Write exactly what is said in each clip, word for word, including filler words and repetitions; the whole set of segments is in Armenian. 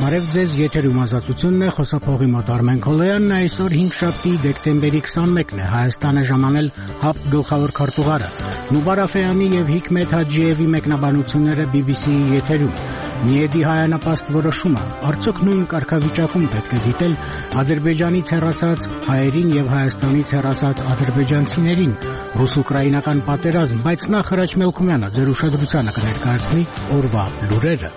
Բարև ձեզ, եթերում ազատությունն է, խոսափողի մոտ Արմեն Քոլոյանն է, այսօր հինգշաբթի դեկտեմբերի քսանմեկն է, Հայաստան է ժամանել ՀԱՊԿ գլխավոր քարտուղարը, Նուբար Աֆեյանի եւ Հիկմեթ Հաջիևի մեկնաբանությունները բի բի սի-ի եթերում, Միեդի հայանապաստ որոշումը, արդյոք նույն կարգավիճակում պետք է դիտել Ադրբեջանից հեռացած հայերին եւ Հայաստանից հեռացած ադրբեջանցիներին, ռուս-ուկրաինական պատերազմ, բայց նախ Հրաչ Մելքումյանը ձեր ուշադրությանը կներկայացնի օրվա լուրերը։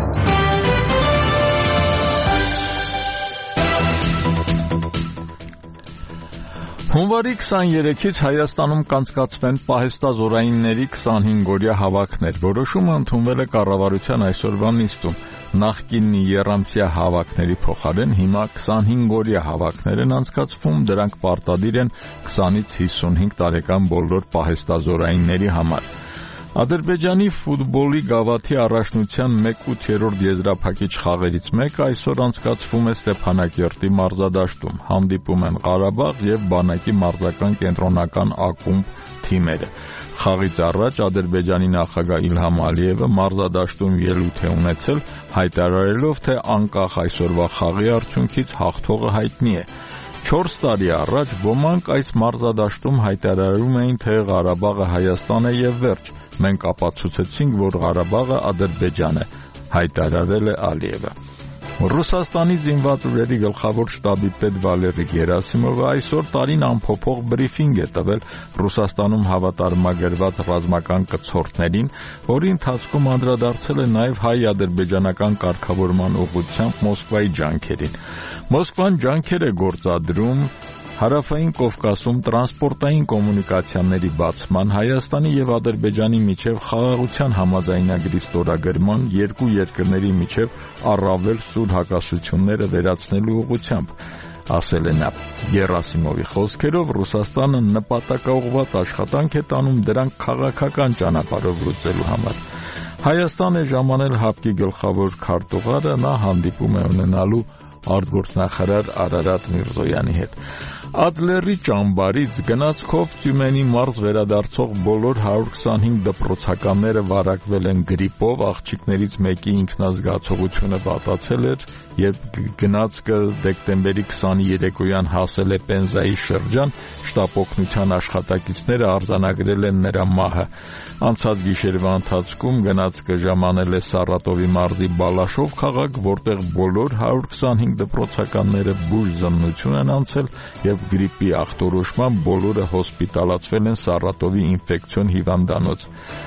Հունվարի քսաներեքից Հայաստանում կանցկացվեն պահեստազորայինների քսանհինգօրյա հավաքներ։ Որոշումը ընդունվել է կառավարության այսօրվա նիստում։ Նախկինի եռամսյա հավաքների փոխարեն հիմա քսանհինգօրյա հավաքներ են անցկացվում, դրանք պարտադիր են քսանից հիսունհինգ տարեկան բոլոր պահեստազորայինների համար։ Ադրբեջանի ֆուտբոլի գավաթի առաջնության մեկ ութերորդ եզրափակիչ խաղերից մեկը այսօր անցկացվում է Ստեփանակերտի մարզադաշտում։ Հանդիպում են Ղարաբաղ եւ Բանակի մարզական կենտրոնական ակումբ թիմերը։ Խաղից առաջ Ադրբեջանի նախագահ Իլհամ Ալիևը մարզադաշտում ելույթ է ունեցել, հայտարարելով, թե անկախ այսօրվա խաղի արդյունքից հաղթողը հայտնի է։ Չորս տարի առաջ ոմանք այս մարզադաշտում հայտարարում էին, թե Ղարաբաղը Հայաստան է եւ վերջ։ Մենք ապացուցեցինք, որ Ղարաբաղը Ադրբեջան է, հայտարարել է Ալիևը։ Ռուսաստանի զինված ուժերի գլխավոր շտաբի պետ Վալերի Գերասիմովը այսօր տարին ամփոփող բրիֆինգ է տվել Ռուսաստանում հավատարմագրված ռազմական կցորդներին, որի ընթացքում անդրադարձել է նաև հայ-ադրբեջանական կարգավորման ուղղությամբ Մոսկվայի ջանքերին։ Մոսկվան ջանքեր է գործադրում Հարավային Կովկասում տրանսպորտային կոմունիկացիաների բացման, Հայաստանի եւ Ադրբեջանի միջև խաղաղության համաձայնագրի ստորագրման, երկու երկրների միջև առավել սուր հակասությունները վերացնելու ուղղությամբ, ասել է նա։ Գերասիմովի խոսքերով Ռուսաստանը նպատակաուղղված աշխատանք է տանում դրանք քաղաքական ճանապարհով լուծելու համար։ Հայաստան է ժամանել ՀԱՊԿ-ի գլխավոր քարտուղարը, նա հանդիպում է ունենալու արտգործնախարար Արարատ Միրզոյանի հետ։ Ադլերի ճամբարից գնացքով Թյումենի մարզ վերադարձող բոլոր հարյուր քսանհինգ դպրոցականները վարակվել են գրիպով, աղջիկներից մեկի ինքնազգացողությունը վատացել էր եւ գնացքը դեկտեմբերի քսանի երեկոյան հասել է Պենզայի շրջան, շտապօգնության աշխատակիցները արձանագրել են նրա մահը։ Անցած գիշերվա ընթացքում գնացքը ժամանել է Սարատովի մարզի Բալաշով քաղաք, որտեղ բոլոր հարյուր քսանհինգ դպրոցականները բուժ զննություն են անցել եւ գրիպի ախտորոշմամբ բոլորը հոսպիտալացվել են Սարատովի ինֆեկցիոն հիվանդանոց։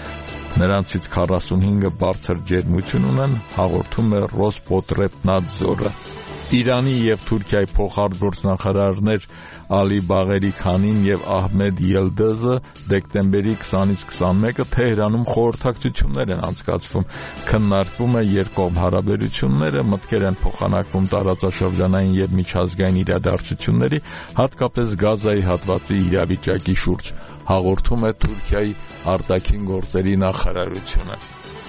Նրանցից քառասունհինգը բարձր ջերմություն ունեն, հաղորդում է Ռոսպոտրեբնադզորը։ Իրանի եւ Թուրքիայի փոխարտգործնախարարներ Ալի Բաղերի Քանին եւ Ահմեդ Ելդեզը դեկտեմբերի քսանից քսանմեկը Թեհրանում խորհրդակցություններ են անցկացվում, քննարկվում է երկկողմ հարաբերությունները, մտքեր են փոխանակվում տարածաշրջանային եւ միջազգային իրադարձությունների, հատկապես Գազայի հատվածի իրավիճակի շուրջ, հաղորդում է Թուրքիայի արտաքին գործերի նախարարությունը։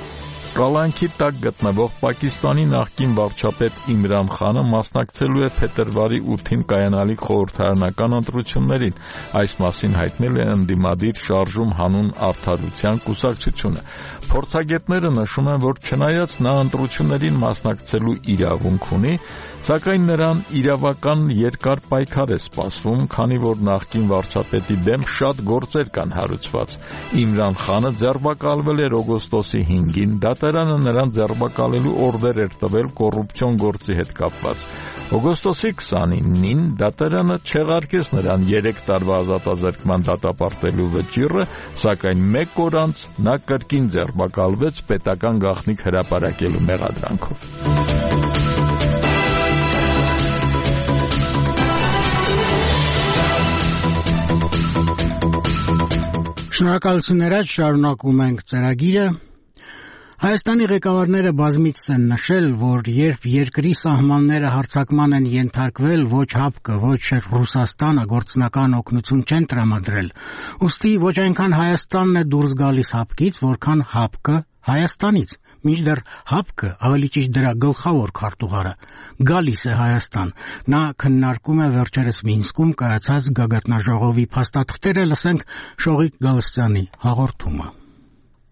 Կալանքի տակ գտնվող Պակիստանի նախկին վարչապետ Իմրան Խանը մասնակցելու է փետրվարի ութին կայանալիք խորհրդարանական ընտրություններին։ Այս մասին հայտնել է ընդդիմադիր շարժում հանուն արդարության կուսակցությունը։ Փորձագետները նշում են, որ չնայած նա ընտրություններին մասնակցելու իրավունք ունի, սակայն նրան իրավական երկար պայքար է սպասվում, քանի որ նախկին վարչապետի դեմ շատ գործեր կան հարուցված։ Իմրան Խանը ձերբակալվել էր օգոստոսի հինգին, դատարանը նրան ձերբակալելու օրդեր էր տվել կոռուպցիոն գործի հետ կապված։ Օգոստոսի քսանինին դատարանը չեղարկեց նրան երեք տարվա ազատազրկման դատապարտելու վճիռը, սակայն մեկ օր անց նա կրկին ձերբակալվեց պետական գաղտնիք հրապարակելու մեղադրանքով։ Շնորհակալություններ, շարունակում ենք ծրագիրը։ Հայաստանի ղեկավարները բազմիցս են նշել, որ երբ երկրի սահմանները հարձակման են ենթարկվել, ոչ ՀԱՊԿ-ը, ոչ Ռուսաստանը գործնական օգնություն չեն տրամադրել։ Ուստի ոչ այնքան Հայաստանն է դուրս գալիս ՀԱՊԿ-ից, որքան ՀԱՊԿ-ը Հայաստանից։ Մինչդեռ ՀԱՊԿ-ը, ավելի ճիշտ դրա գլխավոր քարտուղարը, գալիս է Հայաստան։ Նա քննարկում է վերջերս Մինսկում կայացած գագաթնաժողովի փաստաթղթերը, լսենք Շողիկ Գալստյանի հաղորդումը։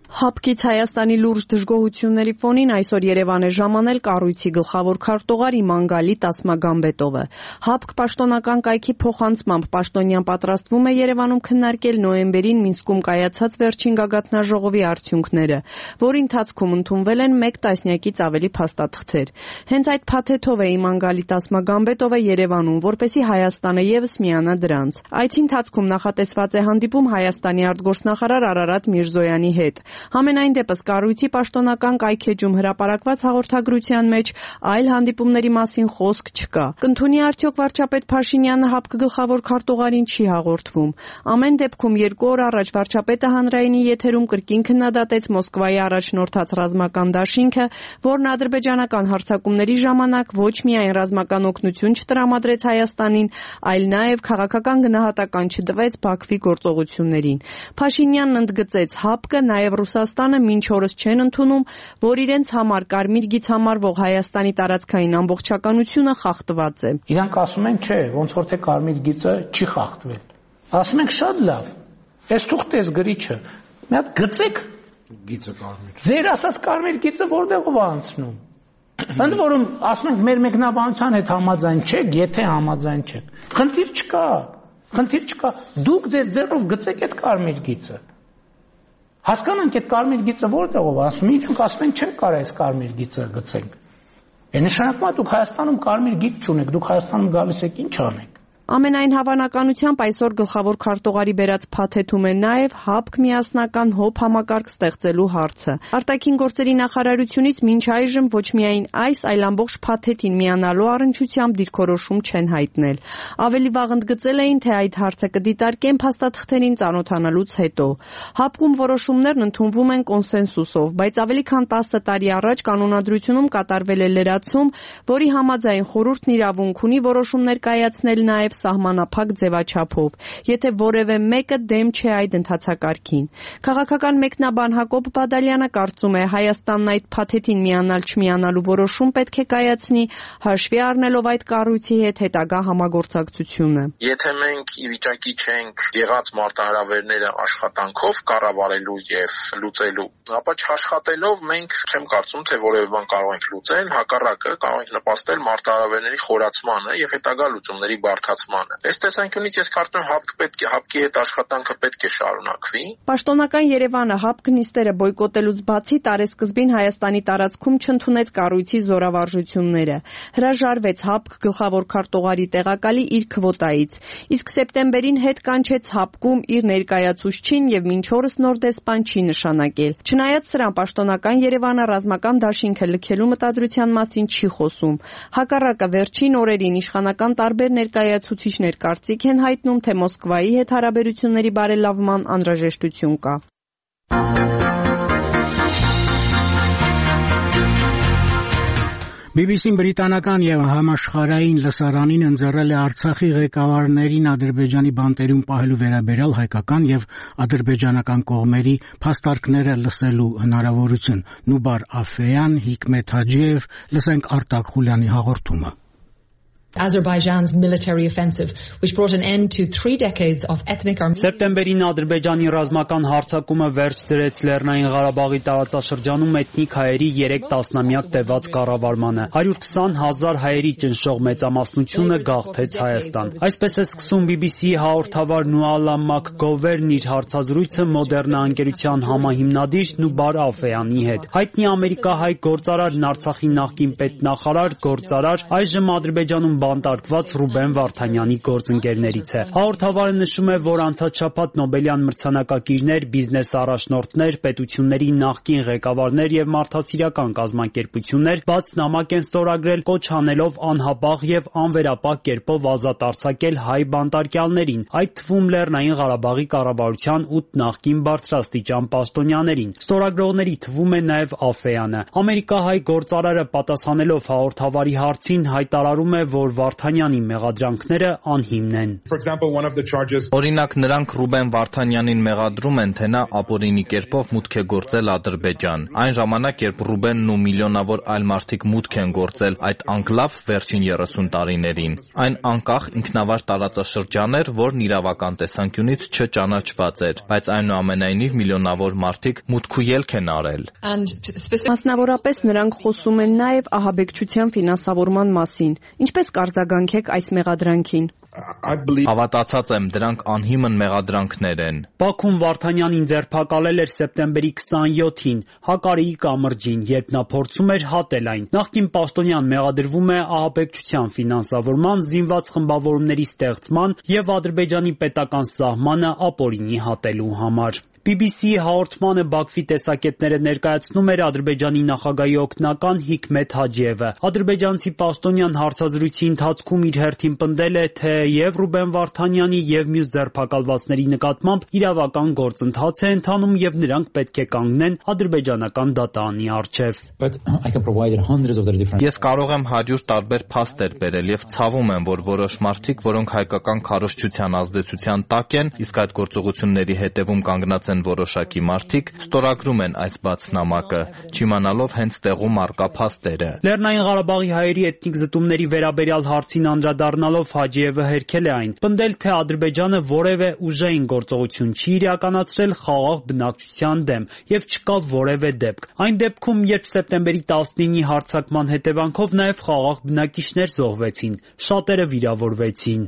Հապկից Հայաստանի լուրջ դժգոհությունների ֆոնին այսօր Երևան է ժամանել կառույցի գլխավոր քարտուղար Իմանգալի Տասմագամբետովը։ Հապկ պաշտոնական կայքի փոխանցմամբ պաշտոնյան պատրաստվում է Երևանում քննարկել նոյեմբերին Մինսկում կայացած վերջին գագաթնաժողովի արդյունքները, որի ընթացքում ընդունվել են մեկ տասնյակից ավելի փաստաթղթեր։ Հենց այդ փաթեթով է Իմանգալի Տասմագամբետովը Երևանում, որպեսզի Հայաստանը ևս միանա դրանց։ Այցի ընթացքում նախատեսված է հանդիպում Հայաստանի արտգործնախարար Արարատ Միրզոյանի հետ։ Համենայն դեպս կառույցի պաշտոնական կայքեջում հրապարակված հաղորդագրության մեջ այլ հանդիպումների մասին խոսք չկա։ Կընդունի արդյոք վարչապետ Փաշինյանը ՀԱՊԿ գլխավոր քարտուղարին չի հաղորդվում։ Ամեն դեպքում երկու օր առաջ վարչապետը հանրայինի եթերում կրկին քննադատեց Մոսկվայի առաջնորդած ռազմական դաշինքը, որն ադրբեջանական հարձակումների ժամանակ ոչ միայն ռազմական օգնություն չտրամադրեց Հայաստանին, այլ նաև քաղաքական գնահատական չտվեց Բաքվի գործողություններին։ Փաշինյանն ընդգծեց ՀԱՊԿ նաև Ռուսաստանը մինչ օրս չեն ընդունում, որ իրենց համար կարմիր գիծ համարվող Հայաստանի տարածքային ամբողջականությունը խախտված է։ Իրանք ասում են, չէ, ոնց որ թե կարմիր գիծը չի խախտվել։ Ասում ենք շատ լավ։ Այս թուղթես գրիչը, մի հատ գծեք գիծը կարմիր։ Ձեր ասած կարմիր գիծը որտեղով է անցնում։ Ընդ որում ասում ենք մեր մեկնաբանության հետ համաձայն չեք, եթե համաձայն չեք։ Խնդիր չկա։ Խնդիր չկա։ Դուք ձեր ձեռով գծեք այդ կարմիր գիծը։ Հասկանանք այդ կարմիր գիծը որտեղով ասում, իրենք ասում են չենք կարող այս կարմիր գիծը գծենք։ Է նշանակում է դուք Հայաստանում կարմիր գիծ չունեք, դուք Հայաստանում գալիս եք ինչ անեք։ Ամենայն հավանականությամբ այսօր գլխավոր քարտուղարի բերած փաթեթում է նաև ՀԱՊԿ միասնական հոբ համակարգ ստեղծելու հարցը։ Արտաքին գործերի նախարարությունից մինչ այժմ ոչ միայն այս, այլ ամբողջ փաթեթին միանալու առնչությամբ դիրքորոշում չեն հայտնել։ Ավելի վաղ ընդգծել էին, թե այդ հարցը կդիտարկեն փաստաթղթերին ծանոթանալուց հետո։ ՀԱՊԿ-ում որոշումներն ընդունվում են կոնսենսուսով, բայց ավելի քան տասը տարի առաջ կանոնադրությունում կատարվել է լրացում, որի համաձայն խորհուրդն իրավունք ունի որոշումներ կայացնել նաև սահմանափակ ձևաչափով, եթե որևէ մեկը դեմ չէ այդ ընթացակարգին։ Քաղաքական մեկնաբան Հակոբ Բադալյանը կարծում է, Հայաստանն այդ փաթեթին միանալ չմիանալու որոշում պետք է կայացնի, հաշվի առնելով այդ կառույցի հետ հետագա համագործակցությունը։ Եթե մենք ի վիճակի չենք եղած մարտահրավերները աշխատանքով կառավարելու եւ լուծելու, ապա չաշխատելով մենք չեմ կարծում, թե որևէ բան կարող ենք լուծել, հակառակը կարող ենք նպաստել մարտահրավերների խորացմանը եւ հետագա լուծումների բարդացմանը։ Այս տեսանկյունից ես կարծում եմ ՀԱՊԿ պետք է ՀԱՊԿ-ի հետ աշխատանքը պետք է շարունակվի։ Պաշտոնական Երևանը ՀԱՊԿ նիստերը բոյկոտելուց բացի տարեսկզբին Հայաստանի տարածքում չընդունեց կառույցի զորավարժությունները։ Հրաժարվեց ՀԱՊԿ գլխավոր քարտուղարի տեղակալի իր քվոտայից, իսկ սեպտեմբերին հետ կանչեց ՀԱՊԿ-ում իր ներկայացուցչին եւ մինչ օրս նոր դեսպան չի նշանակել։ Չնայած սրան պաշտոնական Երևանը ռազմական դաշինքը լքելու մտադրության մասին չի խոսում։ Հակառակը վերջին օրերին իշխանական տարբեր ներկայացուցիչներ կարծիք են հայտնում, թե Մոսկվայի հետ հարաբերությունների բարելավման անհրաժեշտություն կա։ բի բի սին բրիտանական եւ համաշխարհային լսարանին ընձեռել է Արցախի ղեկավարներին Ադրբեջանի բանտերում պահելու վերաբերյալ հայկական եւ ադրբեջանական կողմերի փաստարկները լսելու հնարավորություն։ Նուբար Աֆեյան, Հիկմետ Հաջիև, լսենք Արտակ Խուլյանի հաղորդումը։ Azerbaijan's military offensive, which brought an end to three decades of ethnic Armenian. Սեպտեմբերին Ադրբեջանի ռազմական հարձակումը վերջ դրեց Լեռնային Ղարաբաղի տարածաշրջանում էթնիկ հայերի երեք տասնամյակ տևած կառավարմանը։ հարյուր քսան հազար հայերի ճնշող մեծամասնությունը գաղթեց Հայաստան։ Այսպես է սկսում բի բի սի-ի հաղորդավար Նուալա Մակգովերն իր հարցազրույցը Մոդեռնա ընկերության համահիմնադիր Նուբար Աֆեյանի հետ։ Հայտնի ամերիկահայ գործարարն Արցախի նախկին պետնախարար, գործարար, այժմ Ադրբեջանում բանտարկված Ռուբեն Վարդանյանի գործընկերներից է։ Հաղորդավարը նշում է, որ անցած շաբաթ Նոբելյան մրցանակակիրներ, բիզնես առաջնորդներ, պետությունների նախկին ղեկավարներ եւ մարդասիրական կազմակերպություններ բաց նամակ են ստորագրել կոչ անելով անհապաղ եւ անվերապահ կերպով ազատ արձակել հայ բանտարկյալներին, այդ թվում Լեռնային Ղարաբաղի կառավարության ութ նախկին բարձրաստիճան պաշտոնյաներին։ Ստորագրողների թվում է նաեւ Աֆեյանը։ Ամերիկահայ գործարարը պատասխանելով հաղորդավարի հարցին հայտարարում է, որ որ Վարդանյանի մեղադրանքները անհիմն են։ Օրինակ, նրանք Ռուբեն Վարդանյանին մեղադրում են, թե նա ապօրինի կերպով մուտք է գործել Ադրբեջան։ Այն ժամանակ, երբ Ռուբենն ու միլիոնավոր այլ մարդիկ մուտք են գործել այդ անկլավ վերջին երեսուն տարիներին։ Այն անկախ ինքնավար տարածաշրջան էր, որն իրավական տեսանկյունից չճանաչված էր, բայց այնուամենայնիվ միլիոնավոր մարդիկ մուտք ու ելք են արել։ Մասնավորապես նրանք խոսում են նաև ահաբեկչության ֆինանսավորման մասին։ Ինչպես կարձագանքեք այս մեղադրանքին։ Հավատացած եմ, դրանք անհիմն մեղադրանքներ են։ Բաքուն Վարդանյանին ձերբակալել էր սեպտեմբերի քսաներկուին Հակարիի կամրջին, երբ նա փորձում էր հատել այն։ Նախկին պաշտոնյան մեղադրվում է ահաբեկչության ֆինանսավորման, զինված խմբավորումների ստեղծման և Ադրբեջանի պետական սահմանը ապօրինի հատելու համար։ բի բի սի-ի հաղորդմանը Բաքվի տեսակետները ներկայացնում էր Ադրբեջանի նախագահի օգնական Հիկմեթ Հաջիևը։ Ադրբեջանցի պաշտոնյան հարցազրույցի ընթացքում իր հերթին պնդել է, թե և Ռուբեն Վարդանյանի և մյուս ձերբակալվածների նկատմամբ իրավական գործընթաց է ընթանում և նրանք պետք է կանգնեն ադրբեջանական դատարանի առջև։ Ես կարող եմ հարյուր տարբեր փաստեր բերել և ցավում եմ, որ որոշ մարդիկ, որոնք հայկական քարոզչության ազդեցության տակ են, իսկ այդ գործողությունների հետևում կանգնած են որոշակի մարդիկ, ստորագրում են այս բաց նամակը, չիմանալով հենց տեղում առկա փաստերը։ Լեռնային Ղարաբաղի հայերի էթնիկ զտումների վերաբերյալ հարցին անդրադառնալով Հաջիևը հերքել է այն, պնդել, թե Ադրբեջանը որևէ ուժային գործողություն չի իրականացրել խաղաղ բնակչության դեմ և չկա որևէ դեպք։ Այն դեպքում, երբ սեպտեմբերի տասնինի հարձակման հետևանքով նաև խաղաղ բնակիչներ զոհվեցին, շատերը վիրավորվեցին։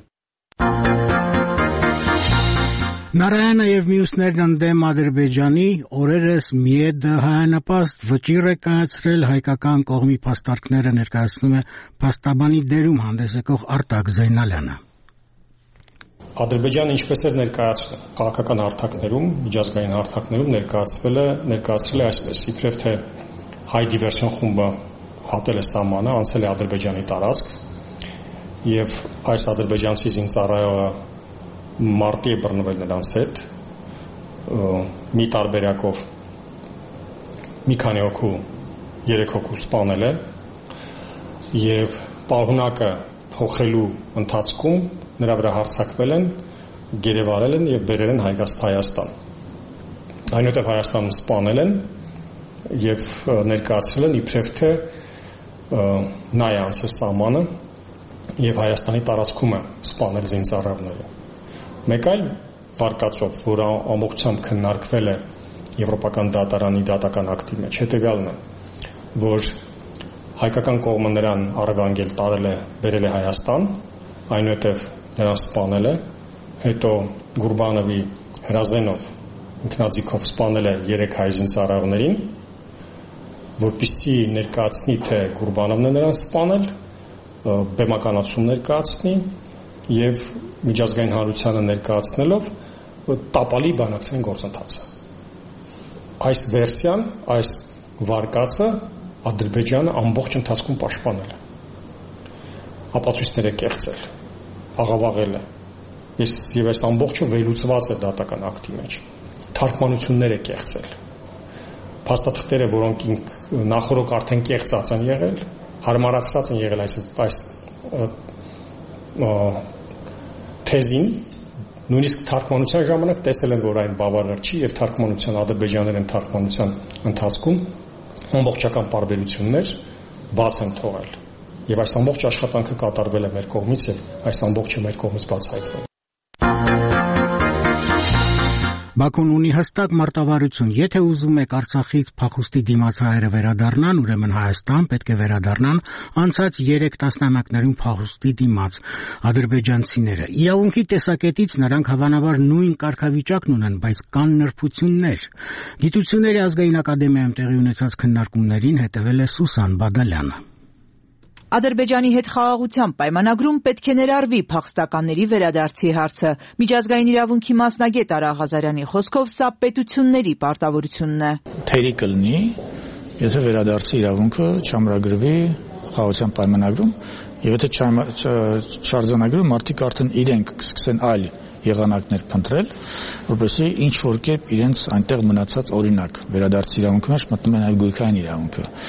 Նարայանը եւ մյուսներն ընդդեմ Ադրբեջանի օրերս ՄԻԵԴ հայանպաստ վճիռ է կայացրել հայկական կողմի փաստարկները ներկայացնում է փաստաբանի դերում հանդես եկող Արտակ Զեյնալյանը։ Ադրբեջանը ինչպես էր ներկայացնում քաղաքական հարթակներում, միջազգային հարթակներում ներկայացվել է, ներկայացրել է այսպես, իբրև թե հայ դիվերսիոն խումբը հատել է սահմանը, անցել է Ադրբեջանի տարածք եւ այս ադրբեջանցի զինծառայողը մարտի է բռնվել նրանց հետ, մի տարբերակով մի քանի հոգու, երեք հոգու սպանել է եւ պահունակը փոխելու ընթացքում նրա վրա հարձակվել են, գերեվարել են եւ բերել են Հայաստան։ Այնուհետեւ Հայաստանում սպանել են եւ ներկայացրել են իբրև թե նա է անցել սահմանը եւ Հայաստանի տարածքում է սպանել զինծառայողները։ Մեկ այլ վարկածով, որը ամբողջությամբ քննարկվել է Եվրոպական դատարանի դատական ակտի մեջ, հետևյալն է, որ հայկական կողմը նրան առևանգել տարել է, բերել է Հայաստան, այնուհետև նրան սպանել է, հետո Գուրբանովի հրազենով ինքնաձիգով սպանել է երեք հայ զինծառայողներին, որպեսզի ներկայացնի, թե Գուրբանովն է նրան սպանել, բեմականացում ներկայացնի եւ միջազգային հանրությանը ներկայացնելով տապալի բանակցային գործընթացը։ Այս վերսիան, այս վարկածը Ադրբեջանը ամբողջ ընթացքում պաշտպանել է։ Ապացույցներ է կեղծել, աղավաղել է։ Ես եւ այս ամբողջը վերլուծված է դատական ակտի մեջ։ Թարգմանություններ է կեղծել։ Փաստաթղթերը, որոնք նախորդ արդեն կեղծած են եղել, հարմարացած են եղել այս այս թեզին, նույնիսկ թարգմանության ժամանակ տեսել են, որ այն բավարար չի եւ թարգմանության ադրբեջաներեն թարգմանության ընթացքում ամբողջական պարբերություններ բաց են թողել եւ այս ամբողջ աշխատանքը կատարվել է մեր կողմից եւ այս ամբողջը մեր կողմից բացահայտվել։ Բաքուն ունի հստակ մարտավարություն, եթե ուզում եք Արցախից փախուստի դիմաց հայերը վերադառնան, ուրեմն Հայաստան պետք է վերադառնան անցած երեք տասնամյակներում փախուստի դիմաց ադրբեջանցիները։ Իրավունքի տեսակետից նրանք հավանաբար նույն կարգավիճակն ունեն, բայց կան նրբություններ։ Գիտությունների ազգային ակադեմիայում տեղի ունեցած քննարկումներին հետևել է Սուսան Բադալյանը։ Ադրբեջանի հետ խաղաղության պայմանագրում պետք է ներառվի փախստականների վերադարձի հարցը։ Միջազգային իրավունքի մասնագետ Արա Ղազարյանի խոսքով սա պետությունների պարտավորությունն է։ Թերի կլինի, եթե վերադարձի իրավունքը չամրագրվի խաղաղության պայմանագրում, եւ եթե չարձանագրվի, մարդիկ արդեն իրենք կսկսեն այլ եղանակներ փնտրել, որպեսզի ինչ որ կերպ իրենց այնտեղ մնացած օրինակ վերադարձի իրավունքի մեջ մտնում են այլ գույքային իրավունքը։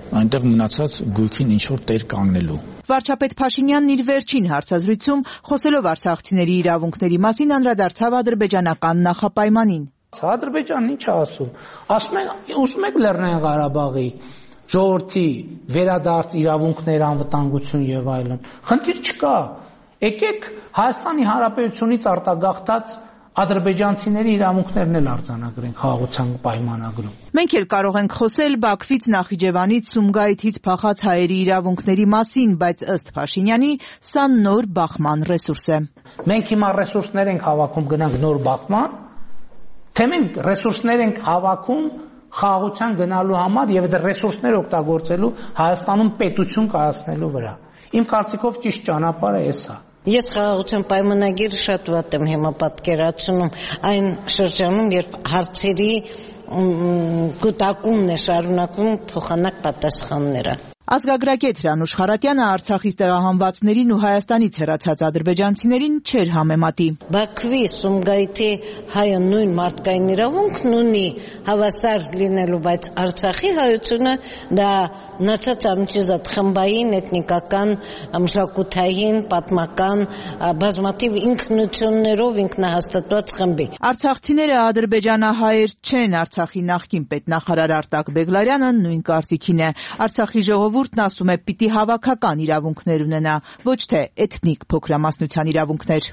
այնտեղ մնացած գույքին ինչ որ տեր կանգնելու։ Վարչապետ Փաշինյանն իր վերջին հարցազրույցում խոսելով արցախցիների իրավունքների մասին անդրադարձավ ադրբեջանական նախապայմանին։ Ադրբեջանն ինչ է ասում։ Ասում են, ուզում եք Լեռնային Ղարաբաղի ժողովրդի վերադարձ իրավունքներ, անվտանգություն եւ այլն։ Խնդիր չկա։ Եկեք Հայաստանի Հանրապետությունից արտագաղթած ադրբեջանցիների իրավունքներն էլ արձանագրենք խաղաղության պայմանագրում։ Մենք էլ կարող ենք խոսել Բաքվից, Նախիջևանից, Սումգայիթից փախած հայերի իրավունքների մասին, բայց ըստ Փաշինյանի, սա նոր բախման ռեսուրս է։ Մենք հիմա ռեսուրսներ ենք հավաքում գնանք նոր բախման, թե մենք ռեսուրսներ ենք հավաքում խաղաղության գնալու համար եւ այդ ռեսուրսները օգտագործելու Հայաստանում պետություն կայացնելու վրա։ Իմ կարծիքով ճիշտ ճանապարհը էս է։ Ես խաղաղության պայմանագիրը շատ վատ եմ հիմա պատկերացնում այն շրջանում, երբ հարցերի կուտակումն է շարունակվում փոխանակ պատասխանները։ Ազգագրագետ Հրանուշ Խարատյանը Արցախից տեղահանվածներին ու Հայաստանից հեռացած ադրբեջանցիներին չէր համեմատի։ Բաքվի, Սումգայիթի հայը նույն մարդկային իրավունքն ունի հավասար լինելու, բայց Արցախի հայությունը դա նացած ամիջազատ խմբային, էթնիկական, մշակութային, պատմական, բազմաթիվ ինքնություններով ինքնահաստատված խմբի։ Արցախցիները ադրբեջանահայեր չեն, Արցախի նախկին պետնախարար Արտակ Բեգլարյանը նույն կարծիքին է։ Արցախի ժողովուրդն ասում է պիտի հավաքական իրավունքներ ունենա, ոչ թե էթնիկ փոքրամասնության իրավունքներ։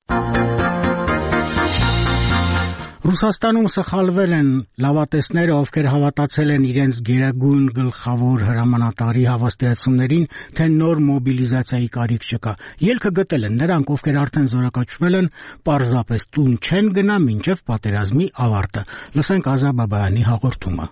Ռուսաստանում սխալվել են լավատեսները, ովքեր հավատացել են իրենց գերագույն գլխավոր հրամանատարի հավաստիացումներին, թե նոր մոբիլիզացիայի կարիք չկա։ Ելքը գտել են նրանք, ովքեր արդեն զորակոչվել են, պարզապես տուն չեն գնա մինչև պատերազմի ավարտը։ Լսենք Ազա Բաբայանի հաղորդումը։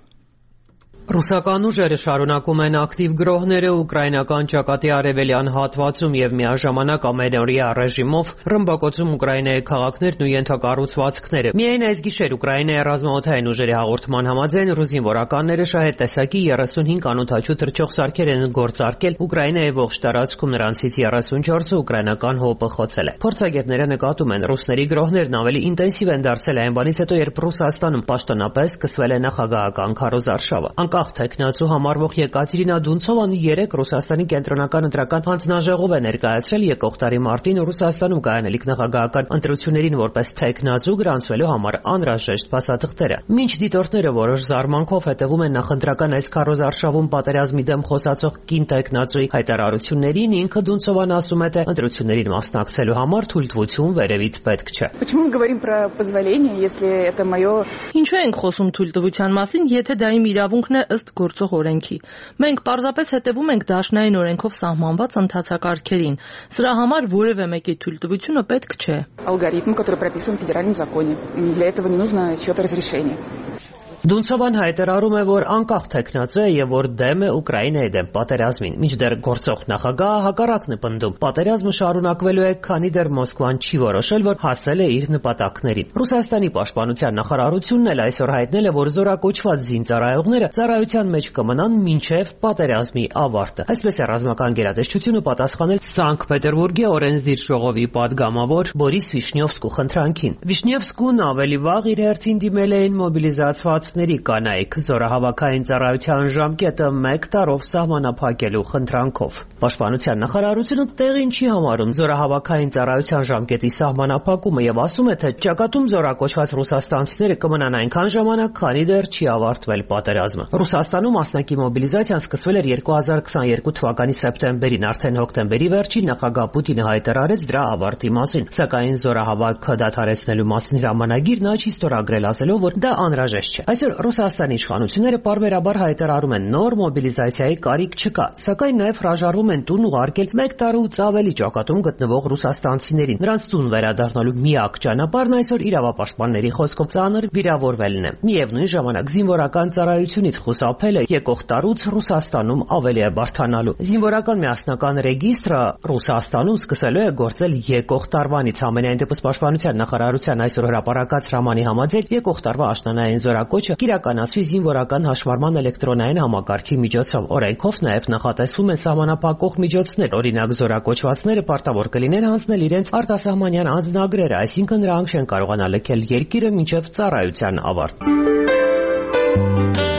Ռուսական ուժերը շարունակում են ակտիվ գրոհները ուկրաինական ճակատի արևելյան հատվածում եւ միաժամանակ ամենօրյա ռեժիմով ռմբակոծում Ուկրաինայի քաղաքներն ու ենթակառուցվածքները։ Միայն այս գիշեր Ուկրաինայի ռազմաօդային ուժերի հաղորդման համաձայն ռուս զինվորականները շահետ տեսակի երեսունհինգ անօդաչու թռչող սարքեր են գործարկել Ուկրաինայի ողջ տարածքում, նրանցից երեսունչորսը ուկրաինական հոպը խոցել է։ Փորձագետները նկատում են, ռուսների գրոհներն ավելի ինտենսիվ են դարձել այն բանից հետո, երբ Ռուսաստանում պաշտոնապես սկսվել է նախագահական քարոզարշավը։ Անկախ թեկնածու համարվող Եկատերինա Դունցովան երեկ Ռուսաստանի կենտրոնական ընտրական հանձնաժողով է ներկայացրել եկող տարի մարտին Ռուսաստանում կայանալիք նախագահական ընտրություններին որպես թեկնածու գրանցվելու համար անհրաժեշտ փաստաթղթերը։ Մինչ դիտորդները որոշ զարմանքով հետևում են նախընտրական այս քարոզարշավում պատերազմի դեմ խոսացող կին թեկնածուի հայտարարություններին, ինքը Դունցովան ասում է, թե ընտրություններին մասնակցելու համար թույլտվություն վերևից պետք չէ։ Почему мы говорим про позволение, если это моё? Ինչու ենք խոսում թույլտվության մասին, եթե դա իմ իրավունքն է ըստ գործող օրենքի։ Մենք պարզապես հետևում ենք դաշնային օրենքով սահմանված ընթացակարգերին։ Սրա համար որևէ մեկի թույլտվությունը պետք չէ։ Алгоритм, который прописан в федеральном законе. Для этого не нужно чьё-то разрешение. Դունցովան հայտարարում է, որ անկախ թեկնածու է եւ որ դեմ է Ուկրաինայի դեմ պատերազմին, մինչդեռ գործող նախագահը հակառակն է պնդում։ Պատերազմը շարունակվելու է, քանի դեռ Մոսկվան չի որոշել, որ հասել է իր նպատակներին։ Ռուսաստանի պաշտպանության նախարարությունն էլ այսօր հայտնել է, որ զորակոչված զինծառայողները ծառայության մեջ կմնան մինչև պատերազմի ավարտը։ Այսպես է ռազմական գերատեսչությունը պատասխանել Սանկտ Պետերբուրգի օրենսդիր ժողովի падգամավոր Բորիս Վիշնյովսկու խնդրանքին։ Վիշնյովսկուն ավելի վաղ իր հերթին դիմել էին մոբիլիզացված կանայք զորահավաքային ծառայության ժամկետը մեկ տարով սահմանափակելու խնդրանքով։ Պաշտպանության նախարարությունը տեղին չի համարում զորահավաքային ծառայության ժամկետի սահմանափակումը եւ ասում է, թե ճակատում զորակոչված ռուսաստանցիները կմնան այնքան ժամանակ, քանի դեռ չի ավարտվել պատերազմը։ Ռուսաստանում մասնակի մոբիլիզացիան սկսվել էր երկու հազար քսաներկու թվականի սեպտեմբերին, արդեն հոկտեմբերի վերջին նախագահ Պուտինը հայտարարեց դրա ավարտի մասին, սակայն զորահավաքը դադարեցնելու մասին հրամանագիր նա չի ստորագրել, ասելով, որ դա անհրաժեշտ չէ։ Այսօր Ռուսաստանի իշխանությունները պարբերաբար հայտարարում են նոր մոբիլիզացիայի կարիք չկա, սակայն նաև հրաժարվում են տուն ուղարկել մեկ տարուց ավելի ճակատում գտնվող ռուսաստանցիներին։ Նրանց տուն վերադառնալու միակ ճանապարհն այսօր իրավապաշտպանների խոսքով ծանր վիրավորվելն է։ Միևնույն ժամանակ զինվորական ծառայությունից խուսափելը եկող տարուց Ռուսաստանում ավելի է բարդանալու։ Զինվորական միասնական ռեգիստրը Ռուսաստանում սկսելու է գործել եկող տարվանից։ Ամենայն դեպս պաշտպանության նախարարության այսօր հրապարակած հրամանի համաձայն եկող տարվա աշնանային զորակոչը կիրականացվի զինվորական հաշվառման էլեկտրոնային համակարգի միջոցով։ Օրենքով նաև նախատեսվում են սահմանափակող միջոցներ, օրինակ զորակոչվածները պարտավոր կլինեն հանձնել իրենց արտասահմանյան անձնագրերը, այսինքն նրանք չեն կարողանա լքել երկիրը մինչև ծառայության ավարտ։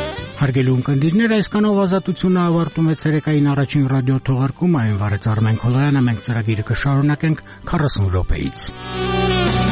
Հարգելի ունկնդիրներ, այսքանով Ազատությունը ավարտում է ցերեկային առաջին ռադիո թողարկումը, այն վարեց Արմեն Քոլոյանը, մենք ծրագիրը կշարունակենք քառասուն րոպեից։